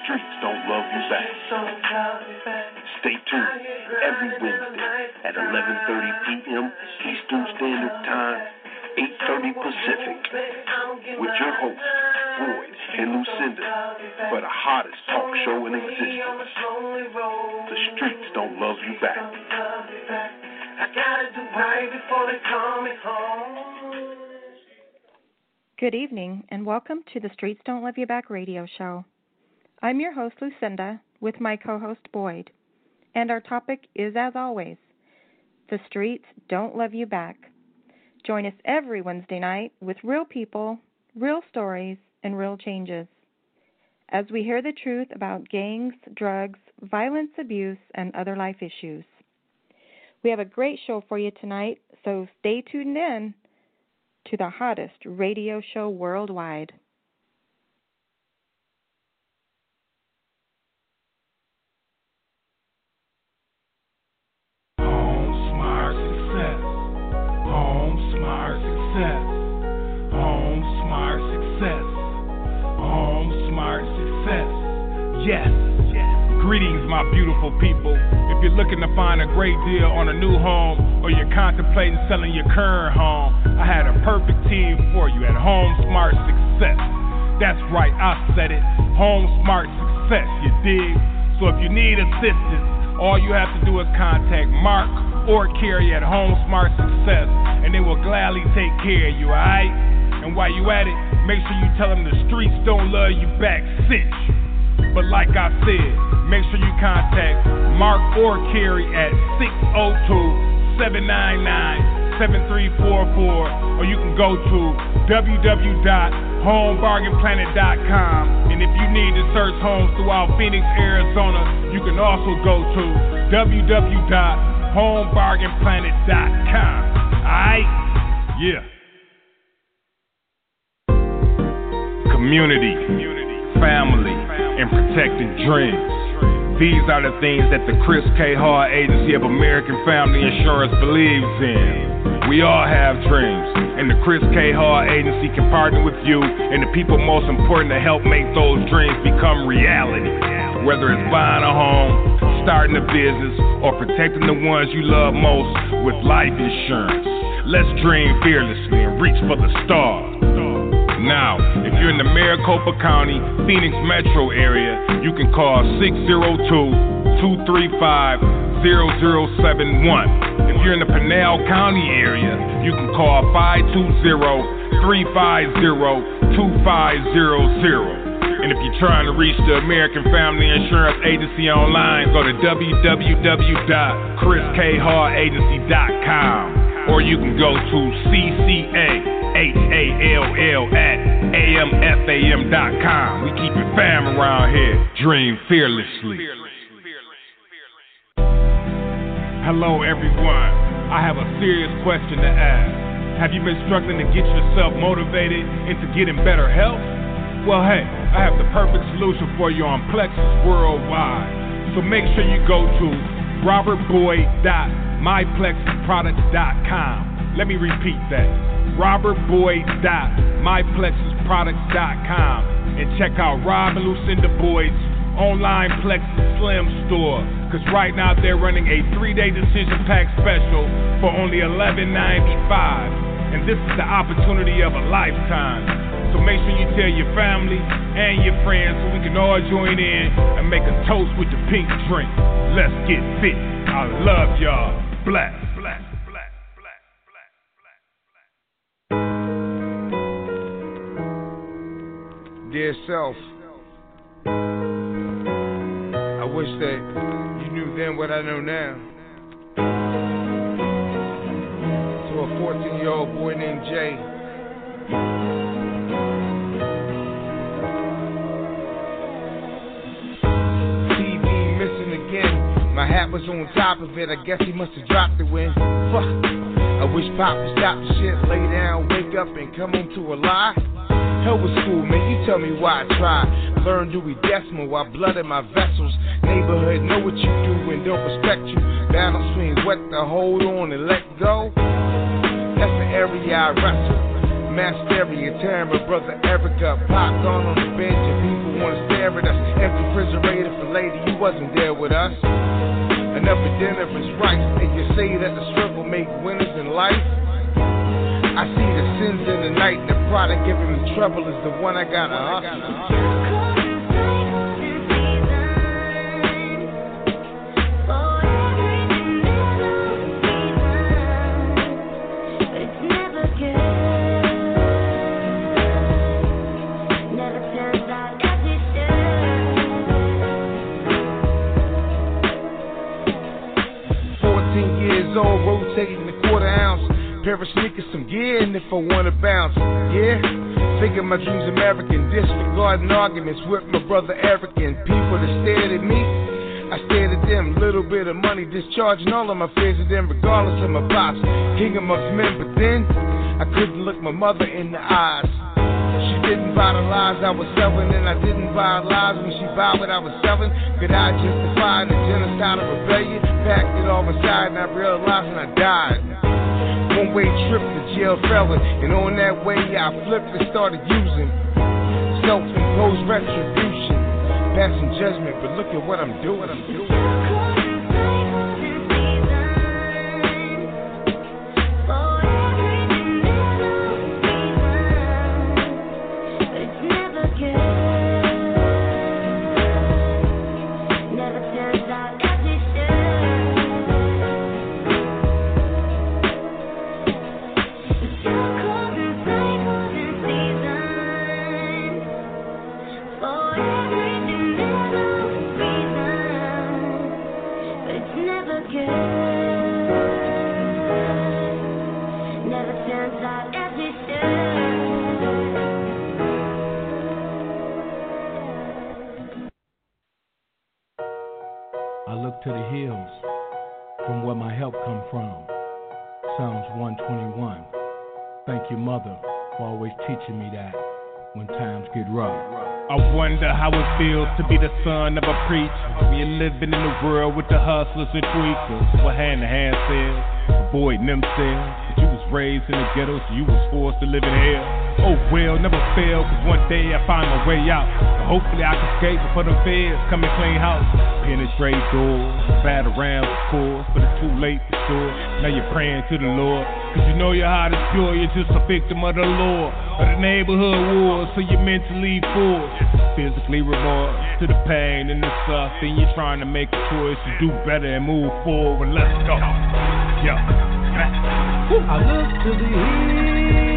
streets don't love you back. Stay tuned every Wednesday at 11:30 p.m. Eastern Standard Time, 8:30 Pacific, with your hosts, Boyd and Lucinda, for the hottest talk show in existence. The streets don't love you back. I gotta do right before they call me home. Good evening, and welcome to the Streets Don't Love You Back radio show. I'm your host, Lucinda, with my co-host, Boyd. And our topic is, as always, the streets don't love you back. Join us every Wednesday night with real people, real stories, and real changes, as we hear the truth about gangs, drugs, violence, abuse, and other life issues. We have a great show for you tonight, so stay tuned in to the hottest radio show worldwide. Home Smart Success. Home Smart Success. Home Smart Success. Home Smart Success. Yes. Greetings, my beautiful people. If you're looking to find a great deal on a new home or you're contemplating selling your current home, I had a perfect team for you at Home Smart Success. That's right, I said it. Home Smart Success, you dig? So if you need assistance, all you have to do is contact Mark or Carrie at Home Smart Success, and they will gladly take care of you, alright? And while you at it, make sure you tell them the streets don't love you back, cinch. But like I said, make sure you contact Mark or Carrie at 602-799-7344, or you can go to www.homebargainplanet.com. And if you need to search homes throughout Phoenix, Arizona, you can also go to www.homebargainplanet.com. Alright? Yeah. Community, family, and protecting dreams. These are the things that the Chris K. Hall Agency of American Family Insurance believes in. We all have dreams, and the Chris K. Hall Agency can partner with you and the people most important to help make those dreams become reality. Whether it's buying a home, starting a business, or protecting the ones you love most with life insurance. Let's dream fearlessly and reach for the stars. Now, if you're in the Maricopa County, Phoenix metro area, you can call 602-235-0071. If you're in the Pinal County area, you can call 520-350-2500. And if you're trying to reach the American Family Insurance Agency online, go to www.chriskhallagency.com. Or you can go to CCAHALL@AMFAM.com. We keep it fam around here. Dream fearlessly. Hello, everyone. I have a serious question to ask. Have you been struggling to get yourself motivated into getting better health? Well, hey, I have the perfect solution for you on Plexus Worldwide. So make sure you go to robertboyd.myplexusproducts.com. Let me repeat that. robertboyd.myplexusproducts.com, and check out Rob and Lucinda Boyd's online Plexus Slim store, because right now they're running a 3-day decision pack special for only $11.95, and this is the opportunity of a lifetime. So make sure you tell your family and your friends so we can all join in and make a toast with the pink drink. Let's get fit. I love y'all. Black. Dear self, I wish that you knew then what I know now. To a 14-year-old boy named Jay. TV missing again. My hat was on top of it. I guess he must have dropped it when. Fuck. I wish Pop would stop the shit, lay down, wake up, and come home to a lie. Hell with school, man, you tell me why I try. Learn Dewey Decimal while blood in my vessels. Neighborhood know what you do and don't respect you. Balance between what to hold on and let go. That's the area I wrestle. mass stereo, tearing my brother Eric up. Popped on the bench and people wanna stare at us. Empty refrigerator for lady, you wasn't there with us. Another dinner is right, and you say that the struggle make winners in life. I see the sins in the night, and the product giving me trouble is the one I gotta hustle. Rotating the quarter ounce, pair of sneakers, some gear, and if I wanna bounce, yeah. Figure my dreams American, disregarding arguments with my brother Eric and people that stared at me. I stared at them, little bit of money, discharging all of my fears of them, regardless of my pops, king amongst men. But then I couldn't look my mother in the eyes. She didn't buy the lies I was selling, and I didn't buy lies when she bought what I was selling. Could I justify the genocide of rebellion? Packed it all inside, and I realized and I died. One-way trip to jail felon, and on that way I flipped and started using self-imposed retribution, passing judgment. But look at what I'm doing. To the hills, from where my help come from. Psalms 121. Thank you, Mother, for always teaching me that when times get rough. I wonder how it feels to be the son of a preacher. We're living in a world with the hustlers and tweakers. What hand-to-hand sales, avoiding them sales. But you was raised in the ghetto, so you was forced to live in hell. Oh well, never fail, cause one day I find my way out. And hopefully I can escape before the feds come and clean house. Penetrate doors, bat around the course, but it's too late for sure. Now you're praying to the Lord, cause you know your heart is pure, you're just a victim of the law, of the neighborhood wars, so you're mentally forced. Physically remorse to the pain and the suffering. You're trying to make a choice to do better and move forward. Let's go. Yo. I look to the hills.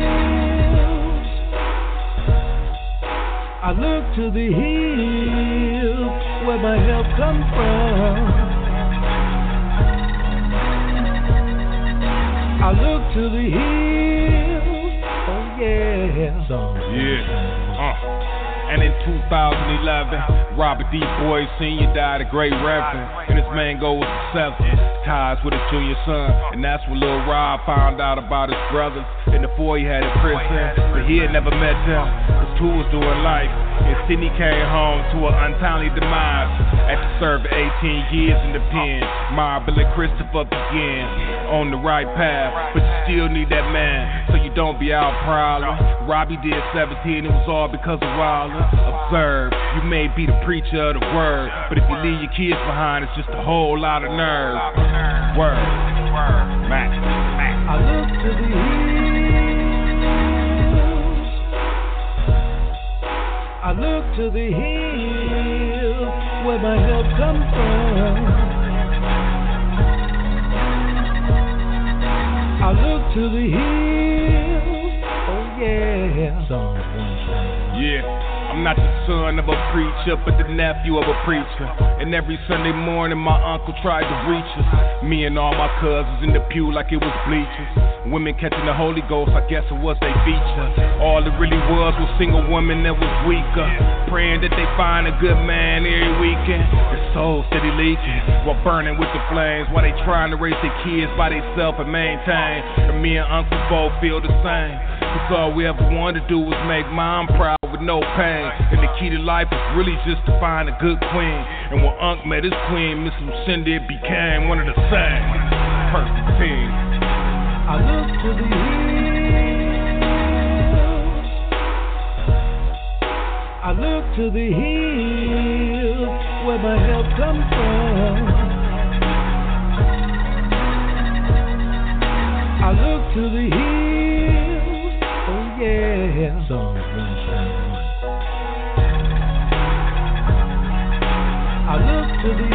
I look to the hills where my help comes from. I look to the hills, oh yeah. Yeah. And in 2011, Robert D. Boyd Sr. died a great reverend, and his main goal was to sever ties with his junior son. And that's when Lil Rob found out about his brothers and the four he had in prison, but he had never met them. His two was doing life, and Sidney came home to an untimely demise after serving 18 years in the pen. Marble and Christopher began on the right path, but you still need that man, so you don't be out prowling. Robbie did 17, it was all because of Wilder. Observe, you may be the preacher of the word, but if you leave your kids behind, it's just a whole lot of nerve. Word, Mac. I look to the hills. I look to the hills where my help comes from. I look to the hills, oh yeah. Psalms 121. Yeah. I'm not the son of a preacher, but the nephew of a preacher. And every Sunday morning my uncle tried to reach us. Me and all my cousins in the pew like it was bleachers. Women catching the Holy Ghost, I guess it was they feature. All it really was single women that was weaker, praying that they find a good man every weekend. Their souls steady leaking while burning with the flames, while they trying to raise their kids by themselves and maintain. And me and uncle both feel the same, cause all we ever wanted to do was make mom proud with no pain. And the key to life is really just to find a good queen. And when Unc met his queen, Miss Lucinda, it became one of the same. Perfect team. I look to the hills. I look to the hills where my help comes from. I look to the hills, oh yeah. Psalm 121. I look to the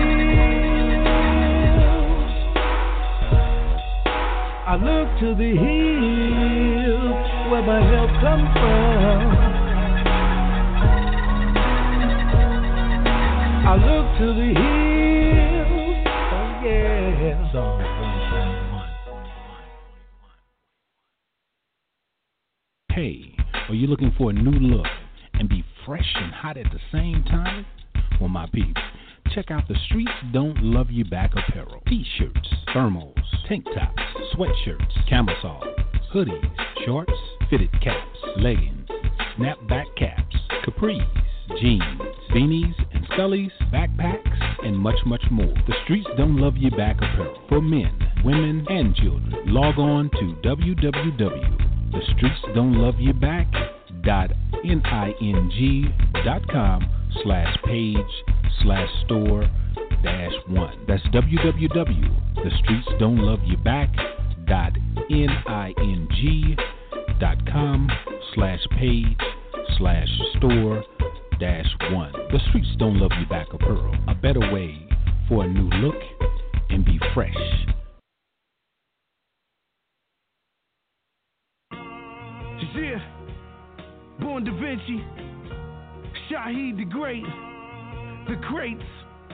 hills. I look to the hills where my help comes from. I look to the hills, oh yeah. Psalm 121. Hey, are you looking for a new look and be fresh and hot at the same time? Well, my peeps, check out the Streets Don't Love You Back apparel. T-shirts, thermals, tank tops, sweatshirts, camisoles, hoodies, shorts, fitted caps, leggings, snapback caps, capris, jeans, beanies, and scullies, backpacks, and much, much more. The Streets Don't Love You Back apparel for men, women, and children. Log on to www.thestreetsdon'tloveyouback.ning.com/page/store-1. That's www.thestreetsdon'tloveyouback.ning.com/page/store-1. The Streets Don't Love You Back apparel, a better way for a new look and be fresh. Yeah, Born Da Vinci, Shaheed the Great, The Crates.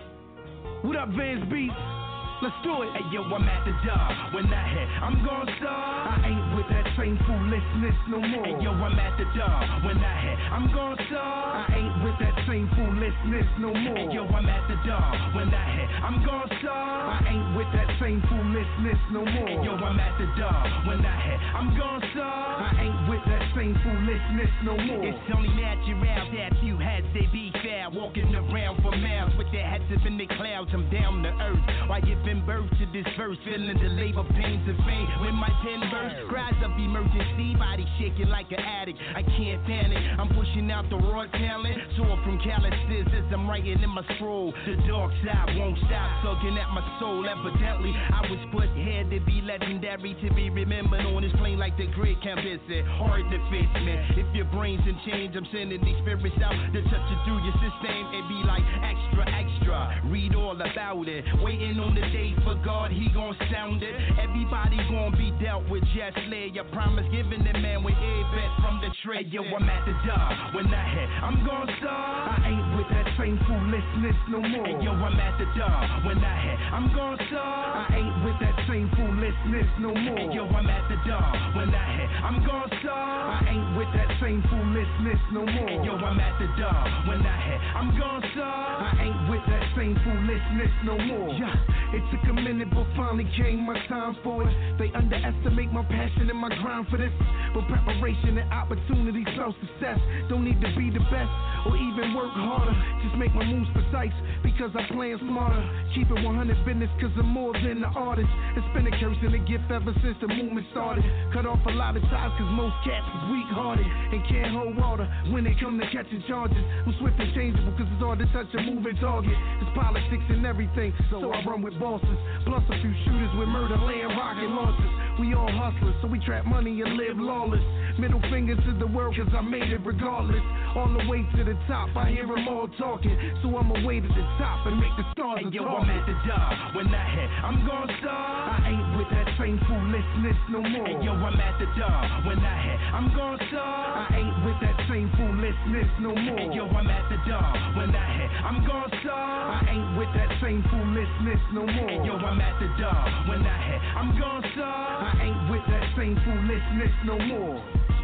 What up, Vans Beats? Let's do it. Hey yo, I'm at the job. When I hit, I'm gon' start. I ain't with that same foolishness no more. Hey yo, I'm at the job. When I hit, I'm gon' start. I ain't with that same foolishness no more. Hey yo, I'm at the job. When I hit, I'm gon' start. I ain't with that same foolishness no more. Hey yo, I'm at the job. When I hit, I'm gon' start. I ain't with that same foolishness no more. It's only natural that you had they be fair, walking around for miles with their heads up in the clouds. I'm down to earth. Why giving birth to this verse, feeling the labor pains of pain. When my pen burst, cries of emergency, body shaking like an addict. I can't panic. I'm pushing out the raw talent, sore from calluses as I'm writing in my scroll. The dark side won't stop tugging at my soul. Evidently, I was put here to be legendary, to be remembered on this plane like the great campus. Hard to face, man. If your brain's in change, I'm sending these spirits out to touch it through your system and be like extra, extra. Read all about it. Waiting on the day for God, he gon' sound it. Everybody gon' be dealt with, just lay your promise, giving the man with a bet from the trade. Hey, yo, I'm at the job. When I hit, I'm gon' start. I ain't with that same foolishness no more. Hey, yo, I'm at the job. When I hit, I'm gon' start. I ain't with that same foolishness no more. Hey, yo, I'm at the job. When I hit, I'm gon' start. I ain't with that same foolishness no more. Hey, yo, I'm at the job. When I hit, I'm gon' start. I ain't with that same foolishness no more. Yeah. It took a minute, but finally came my time for it. They underestimate my passion and my grind for this. But preparation and opportunity spell success. Don't need to be the best or even work harder. Just make my moves precise because I plan smarter. Keep it 100 business cause I'm more than an artist. It's been a curse and a gift ever since the movement started. Cut off a lot of ties cause most cats is weak-hearted and can't hold water when they come to catching charges. I'm swift and changeable cause it's hard to touch a moving target. It's politics and everything, so I run with bosses. Plus a few shooters with murder, land, rocket launchers. We all hustlers, so we trap money and live lawless. Middle finger to the world cause I made it regardless. All the way to the top, I hear them all talking. So I'ma way to the top and make the stars a target. Hey yo, I'm at the job. When I hit, I'm gon' start. I ain't with that same foolishness no more. Hey yo, I'm at the job. When I hit, I'm gon' start. I ain't with that same foolishness no more. Hey yo, I'm at the job. When I hit, I'm gon' start. I ain't with that same foolishness no more. Hey yo, I'm at the job. When I hit, I'm gon' start. I ain't with that same foolishness no more.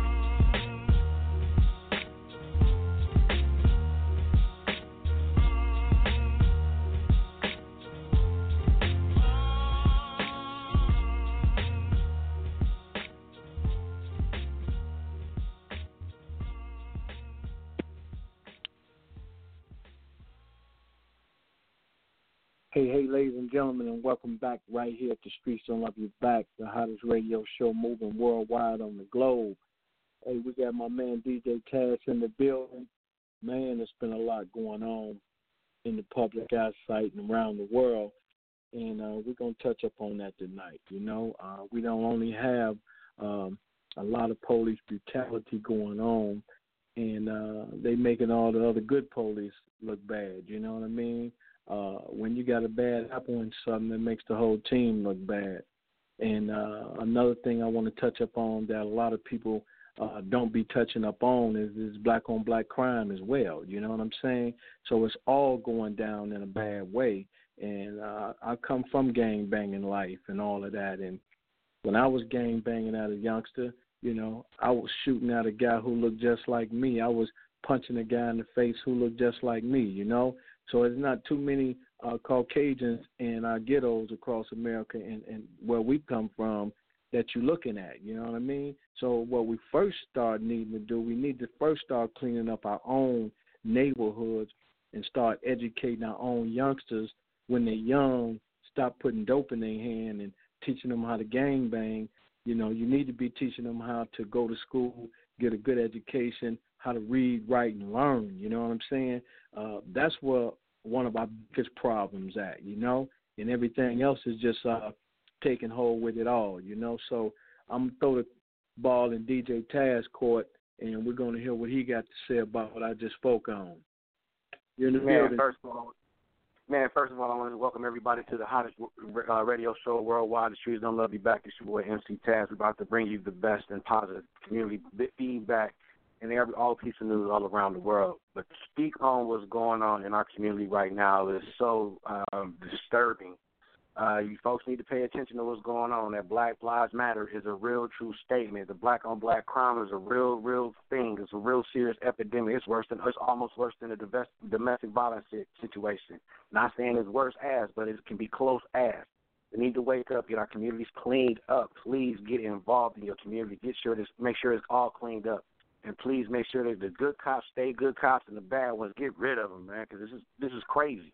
Hey, ladies and gentlemen, and welcome back right here at the Streets Don't Love You Back, the hottest radio show moving worldwide on the globe. Hey, we got my man DJ Taz in the building. man, there's been a lot going on in the public eyesight and around the world, and we're going to touch up on that tonight. We don't only have a lot of police brutality going on, and they making all the other good police look bad, you know what I mean? When you got a bad apple in something, it makes the whole team look bad. And another thing I want to touch up on that a lot of people don't be touching up on is black-on-black crime as well, you know what I'm saying? So it's all going down in a bad way. And I come from gang-banging life and all of that. And when I was gang-banging as a youngster, I was shooting at a guy who looked just like me. I was punching a guy in the face who looked just like me, So it's not too many Caucasians in our ghettos across America and where we come from that you're looking at, you know what I mean? So what we first start needing to do, we need to first start cleaning up our own neighborhoods and start educating our own youngsters when they're young, stop putting dope in their hand and teaching them how to gangbang. You need to be teaching them how to go to school, get a good education, how to read, write, and learn. You know what I'm saying? That's where one of our biggest problems at, and everything else is just taking hold with it all, So I'm going to throw the ball in DJ Taz's court, and we're going to hear what he got to say about what I just spoke on. You're in the building. First of all, I want to welcome everybody to the hottest radio show worldwide. The Streets Don't Love You Back. It's your boy MC Taz. We're about to bring you the best and positive community feedback and all piece of news all around the world. But to speak on what's going on in our community right now is so disturbing. You folks need to pay attention to what's going on. That Black Lives Matter is a real, true statement. The black-on-black crime is a real thing. It's a real serious epidemic. It's almost worse than a domestic violence situation. Not saying it's worse as, but it can be close as. We need to wake up, get our communities cleaned up. Please get involved in your community. Make sure it's all cleaned up. And please make sure that the good cops stay good cops and the bad ones get rid of them, man, because this is crazy.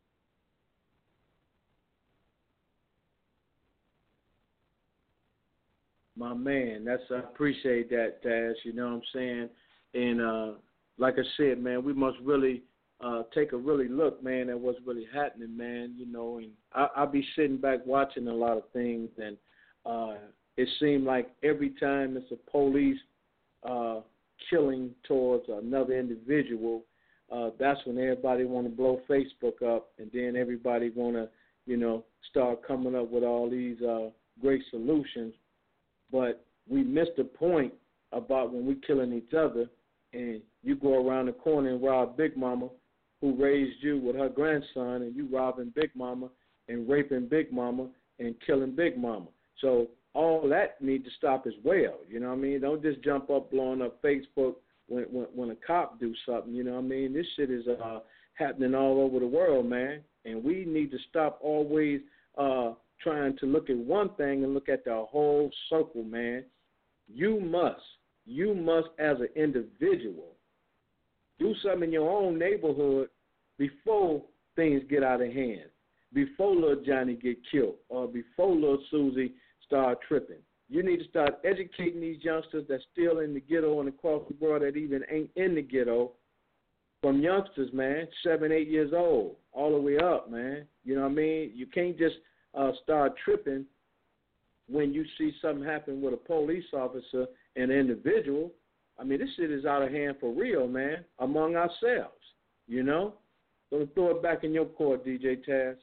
My man, I appreciate that, Taz, you know what I'm saying? And like I said, man, we must really take a really look, man, at what's really happening, man, and I'll be sitting back watching a lot of things, and it seems like every time it's a police killing towards another individual, that's when everybody want to blow Facebook up, and then everybody want to, start coming up with all these great solutions. But we missed the point about when we killing each other and you go around the corner and rob Big Mama who raised you with her grandson, and you robbing Big Mama and raping Big Mama and killing Big Mama. So all that need to stop as well, you know what I mean? Don't just jump up blowing up Facebook when a cop do something, you know what I mean? This shit is happening all over the world, man, and we need to stop always trying to look at one thing and look at the whole circle, man. You must as an individual do something in your own neighborhood before things get out of hand, before little Johnny get killed, or before little Susie start tripping. You need to start educating these youngsters that's still in the ghetto and across the world that even ain't in the ghetto, from youngsters, man, 7, 8 years old, all the way up, man. You know what I mean? You can't just start tripping when you see something happen with a police officer and an individual. I mean, this shit is out of hand for real, man, among ourselves, So throw it back in your court, DJ Taz.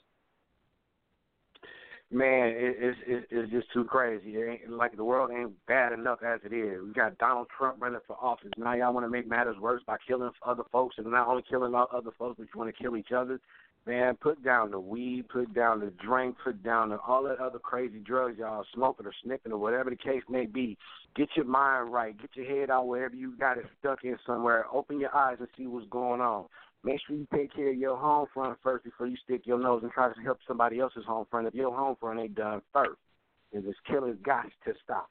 Man, it's just too crazy. It ain't, like, the world ain't bad enough as it is. We got Donald Trump running for office. Now y'all want to make matters worse by killing other folks, and not only killing other folks, but you want to kill each other. Man, put down the weed, put down the drink, put down all that other crazy drugs y'all smoking or sniffing or whatever the case may be. Get your mind right. Get your head out wherever you got it stuck in somewhere. Open your eyes and see what's going on. Make sure you take care of your home front first before you stick your nose and try to help somebody else's home front if your home front ain't done first. And this killing got to stop.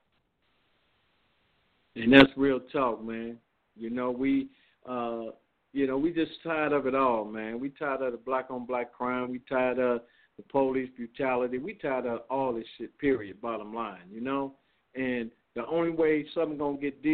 And that's real talk, man. We just tired of it all, man. We tired of the black-on-black crime. We tired of the police brutality. We tired of all this shit, period, bottom line, And the only way something going to get did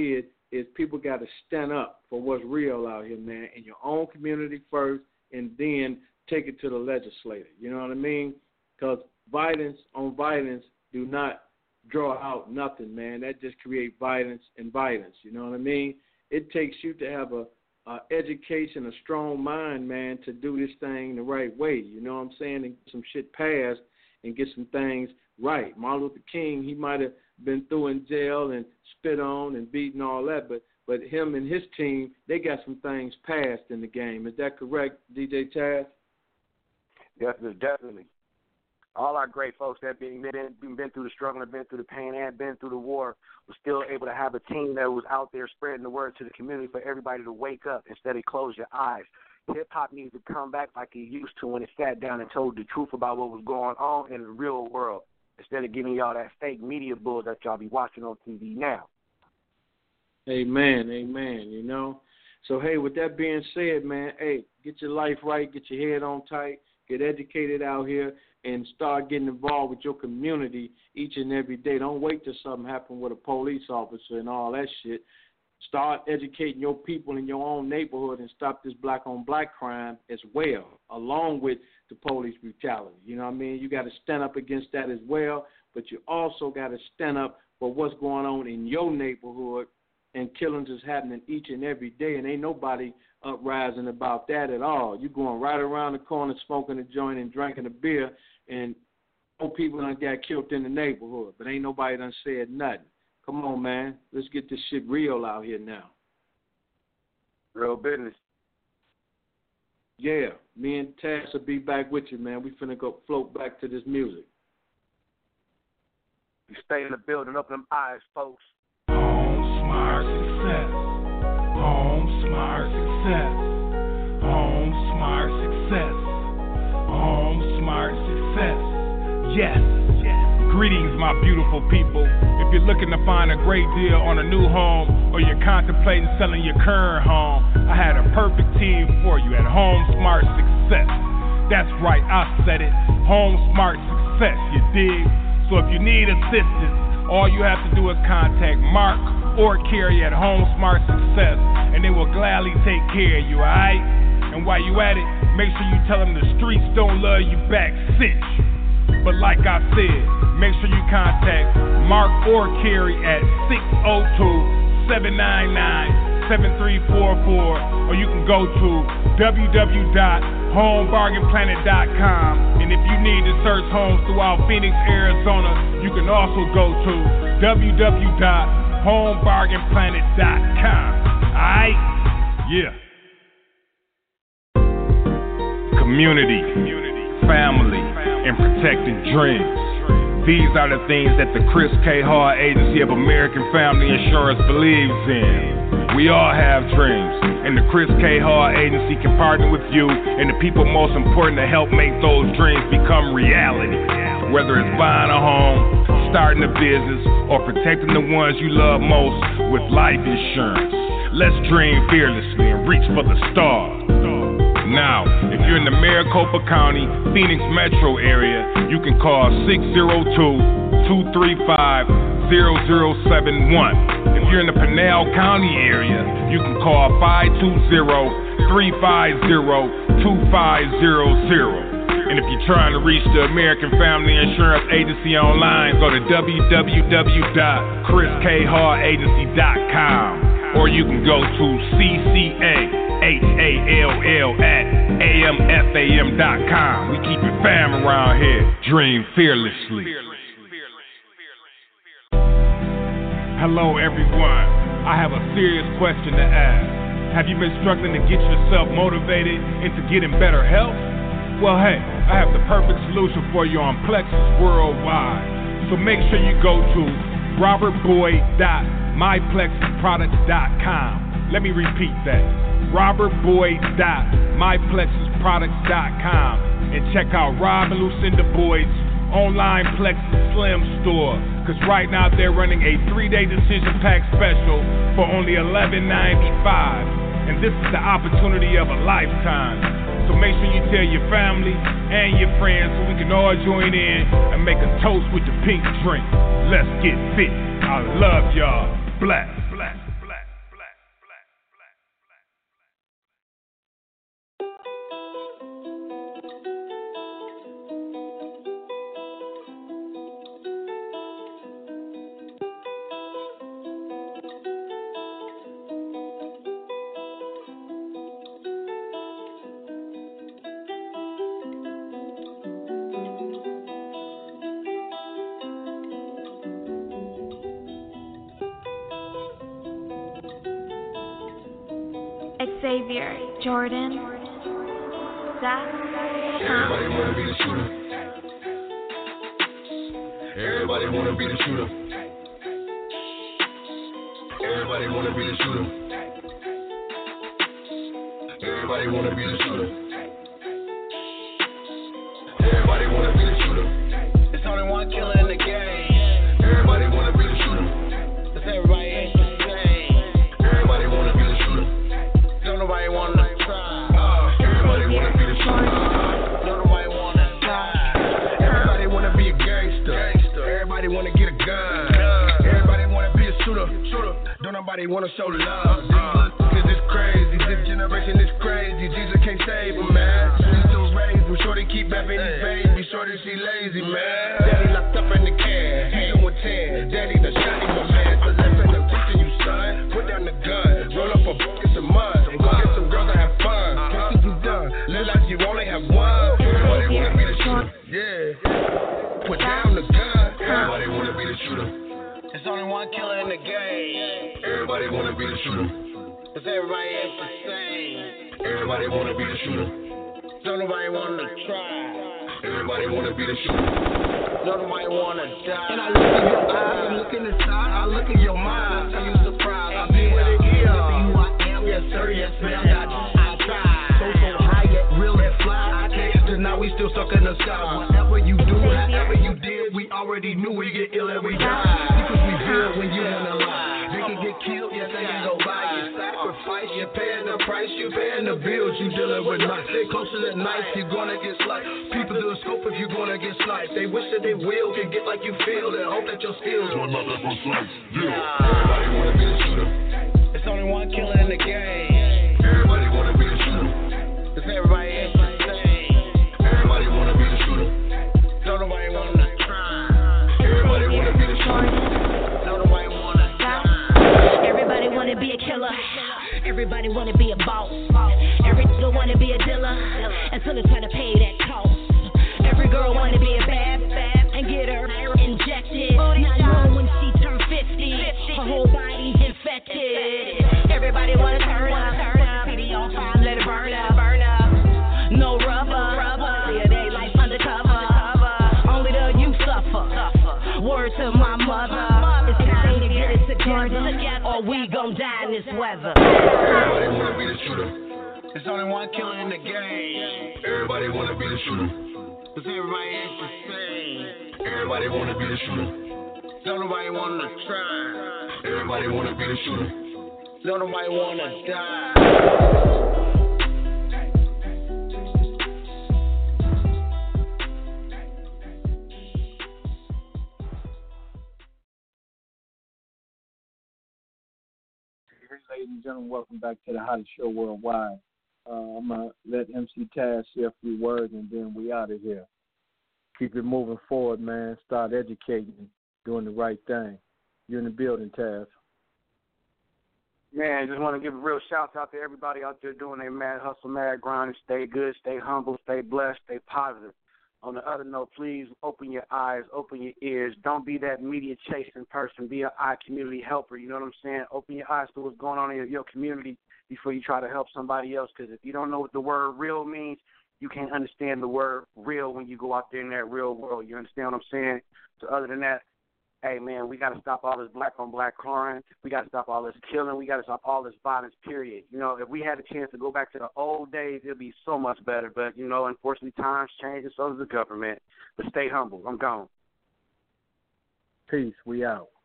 is people got to stand up for what's real out here, man, in your own community first, and then take it to the legislator. You know what I mean? Because violence on violence do not draw out nothing, man. That just creates violence and violence. You know what I mean? It takes you to have a education, a strong mind, man, to do this thing the right way. You know what I'm saying? And get some shit passed and get some things right. Martin Luther King, he might have been through in jail and spit on and beaten all that, but him and his team, they got some things passed in the game. Is that correct, DJ Taz? Definitely. All our great folks that been through the struggle, been through the pain, and been through the war, was still able to have a team that was out there spreading the word to the community for everybody to wake up instead of close your eyes. Hip-hop needs to come back like it used to when it sat down and told the truth about what was going on in the real world, instead of giving y'all that fake media bull that y'all be watching on TV now. Amen, you know. So, hey, with that being said, man, hey, get your life right, get your head on tight, get educated out here, and start getting involved with your community each and every day. Don't wait till something happens with a police officer and all that shit. Start educating your people in your own neighborhood and stop this black-on-black crime as well, along with the police brutality. You know what I mean? You got to stand up against that as well, but you also got to stand up for what's going on in your neighborhood, and killings is happening each and every day, and ain't nobody uprising about that at all. You going right around the corner smoking a joint and drinking a beer, and more people done got killed in the neighborhood, but ain't nobody done said nothing. Come on, man. Let's get this shit real out here now. Real business. Yeah, me and Taz will be back with you, man. We finna go float back to this music. You stay in the building, open them eyes, folks. Home Smart Success. Home Smart Success. Home Smart Success. Home Smart Success. Yes. Greetings, my beautiful people. If you're looking to find a great deal on a new home, or you're contemplating selling your current home, I had a perfect team for you at Home Smart Success. That's right, I said it. Home Smart Success, you dig? So if you need assistance, all you have to do is contact Mark or Carrie at Home Smart Success, and they will gladly take care of you, alright? And while you at it, make sure you tell them the streets don't love you back, cinch. But like I said, make sure you contact Mark or Carrie at 602-799-7344, or you can go to www.homebargainplanet.com. And if you need to search homes throughout Phoenix, Arizona, you can also go to www.homebargainplanet.com. Alright? Yeah. Community, family, and protecting dreams. These are the things that the Chris K. Hart Agency of American Family Insurance believes in. We all have dreams, and the Chris K. Hart Agency can partner with you and the people most important to help make those dreams become reality. Whether it's buying a home, starting a business, or protecting the ones you love most with life insurance. Let's dream fearlessly and reach for the stars. Now, if you're in the Maricopa County, Phoenix metro area, you can call 602-235-0071. If you're in the Pinal County area, you can call 520-350-2500. And if you're trying to reach the American Family Insurance Agency online, go to www.chriskhartagency.com. Or you can go to CCAHALL@AMFAM.com. We keep it fam around here. Dream fearlessly. Hello, everyone. I have a serious question to ask. Have you been struggling to get yourself motivated into getting better health? Well, hey, I have the perfect solution for you on Plexus Worldwide. So make sure you go to robertboyd.myplexusproducts.com. Let me repeat that. robertboyd.myplexusproducts.com, and check out Rob and Lucinda Boyd's online Plexus Slim store. Because right now they're running a 3-day decision pack special for only $11.95. And this is the opportunity of a lifetime. So make sure you tell your family and your friends so we can all join in and make a toast with the pink drink. Let's get fit. I love y'all. Black. Xavier, Jordan, Zach, everybody wanna be the shooter. Everybody wanna be the shooter. Everybody wanna be the shooter. Everybody wanna be the shooter. Everybody wanna be the shooter. There's only one killer in the game. Everybody wanna be the shooter. Cause everybody ain't the same. Everybody wanna be the shooter. Don't nobody wanna try. Everybody wanna be the shooter. Don't nobody wanna die. Everybody wanna be a gangster. Everybody wanna get a gun. Everybody wanna be a shooter. Don't nobody wanna show love. Cause it's crazy. This generation is crazy. Jesus can't save them, man. We still raised them. Shorty keep bapping his baby. Shorty she lazy, man. Daddy locked up in the can. He doing 10. Daddy the shotty, my man. So left in the teaching you, son. Put down the gun. Roll up a book, get some mud. Go get some girls and have fun. Can't keep you done. Live like you only have one. Everybody wanna be the shooter. Yeah. Put down the gun. Everybody wanna be the shooter. There's only one killer in the game. Everybody wanna be the shooter. Cause everybody ain't the same. Everybody wanna be the shooter. Don't nobody wanna try. Everybody wanna be the shooter. Don't nobody wanna die. And I look in your eyes, I look in the side, I look in your mind. Are you surprised? I be what it is. See who I am, yes sir, yes ma'am. I tried. So high yet real and fly. I can't deny we still stuck in the sky. Whatever you do, however you did, we already knew we get ill and we die. Because we feel when you wanna lie. They can get killed, yes they can go by. You sacrifice, you're paying the price, you're paying the bills, you dealing with night. Stay close to the knife, you're gonna get sliced. People do a scope if you're gonna get sniped. They wish that they will can get like you feel and hope that your skills will not that precise. Yeah. Everybody wanna be the shooter. There's only one killer in the game. Everybody wanna be the shooter. Cause everybody ain't the same. Everybody wanna be the shooter. Don't nobody wanna try. Everybody wanna be the shooter. Don't nobody wanna die. Everybody wanna be a killer. Everybody wanna be a boss. Every nigga wanna be a dealer until it's time to pay that cost. Every girl wanna be a bad and get her injected. Not knowing when she turn 50, her whole body's infected. Everybody wanna turn up, CD on fire, let it burn up. No rubber, yeah, they life undercover. Only the you suffer. Word to my mother, it's time to get it together, or we gon' die in this weather. Everybody wanna be the shooter. There's only one killer in the game. Everybody wanna be the shooter. Cause everybody ain't the same. Everybody wanna be the shooter. Don't nobody wanna try. Everybody wanna be the shooter. Don't nobody wanna die. Ladies and gentlemen, welcome back to the hottest show worldwide. I'm going to let MC Taz say a few words, and then we out of here. Keep it moving forward, man. Start educating, doing the right thing. You're in the building, Taz. Man, just want to give a real shout out to everybody out there doing their mad hustle, mad grind, and stay good, stay humble, stay blessed, stay positive. On the other note, please open your eyes, open your ears. Don't be that media chasing person. Be an community helper. You know what I'm saying? Open your eyes to what's going on in your community before you try to help somebody else. Because if you don't know what the word real means, you can't understand the word real when you go out there in that real world. You understand what I'm saying? So other than that, hey, man, we got to stop all this black-on-black crime. We got to stop all this killing. We got to stop all this violence, period. You know, if we had a chance to go back to the old days, it would be so much better. But, you know, unfortunately, times change, and so does the government. But stay humble. I'm gone. Peace. We out.